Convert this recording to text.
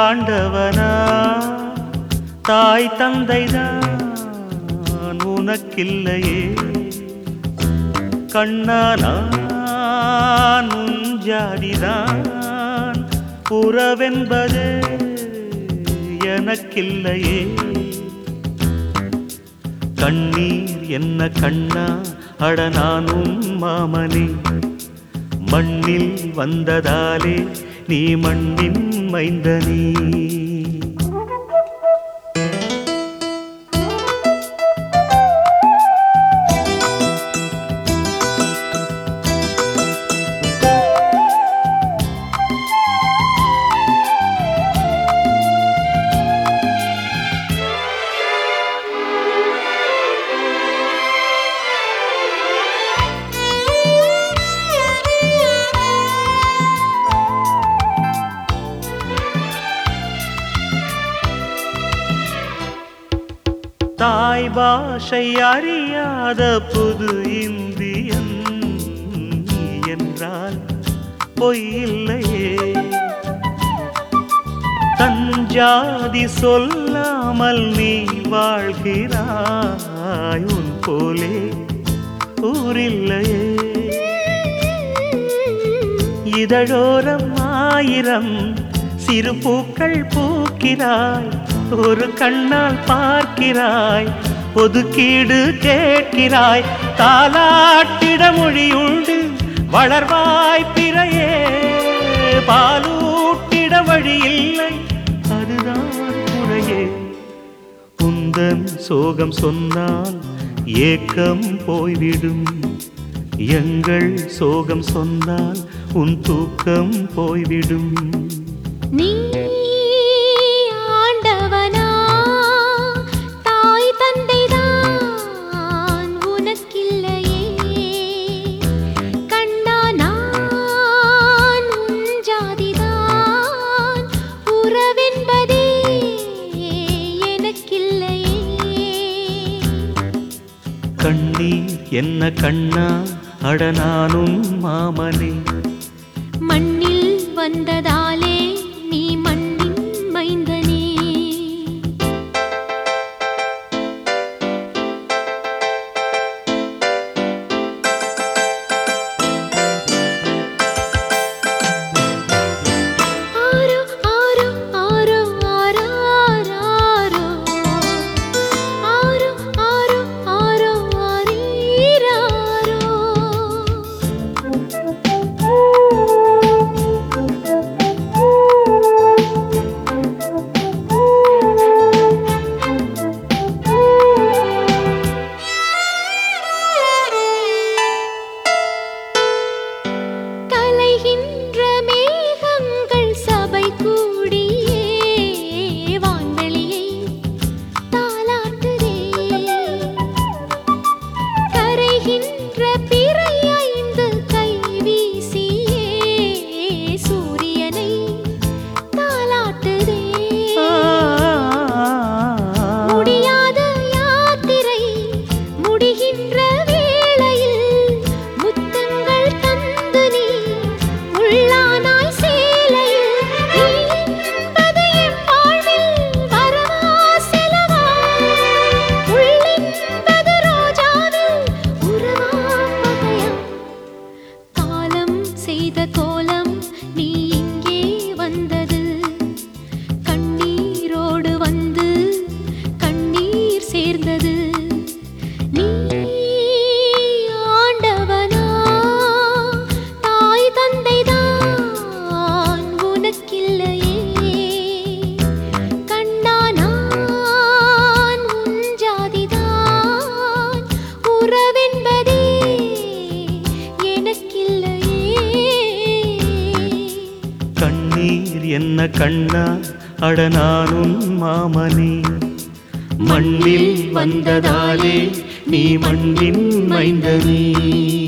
ஆண்டவனா தாய் தந்தைதான் உனக்கில்லையே கண்ணா நான் உன் ஜாதிதான் உறவென்பது எனக்கில்லையே கண்ணீர் என்ன கண்ணா அட நான் உன் மாமனே மண்ணில் வந்ததாலே நீ மண்ணின் மைந்தனே தாய் பாஷை அறியாத புது இந்தியன் என்றால் பொய்யில்லையே தஞ்சாதி சொல்லாமல் நீ வாழ்கிறாய் உன் போலே ஊரில்லையே இதழோரம் ஆயிரம் சிறு பூக்கள் பூக்கிறாய் ஒரு கண்ணால் பார்க்கிறாய் ஒதுக்கீடு கேட்கிறாய் தாலாட்டிட மொழியுண்டு வளர்வாய் பிறையே பாலூட்டிட வழியில்லை அதுதான் குறையே உந்தன் சோகம் சொன்னால் ஏக்கம் போய்விடும் எங்கள் சோகம் சொன்னால் உன் தூக்கம் போய்விடும் நீ கண்ணீர் என்ன கண்ணா அட நானும் மாமனே மண்ணில் வந்ததாலே நீ மண்ணின் மைந்தனே ஆரோ ஆரோ ஆரோ ஆராரோ ஆரோ ஆரோ ஆரோ ஆரீராரோ கலைகின்ற மேகங்கள் சபை கூடியே வான்வெளியை தாலாட்டுதே கரைகின்ற பிறை ஐந்து கை வீசியே சூரியனை தாலாட்டுதே முடியாத யாத்திரை முடிகின்ற வேளையில் முத்தங்கள் தந்து நீ உள்ளானாய் சேலையில் நீ என்பது என் வாழ்வில் வரவா செலவா உள்ளென்பது ரோஜாவில் உறவா பகையா காலம் செய்த கோலம் நீ இங்கே வந்தது கண்ணீரோடு வந்து கண்ணீர் சேர்ந்தது நீ ஆண்டவனா தாய் தந்தைதான் உனக்கில்லையே கண்ணா நான் உன் ஜாதிதான் உறவென்பதே எனக்கில்லையே கண்ணீர் என்ன கண்ணா அட நானும் மாமனே மண்ணில் வந்ததாலே நீ மண்ணின் மைந்தனே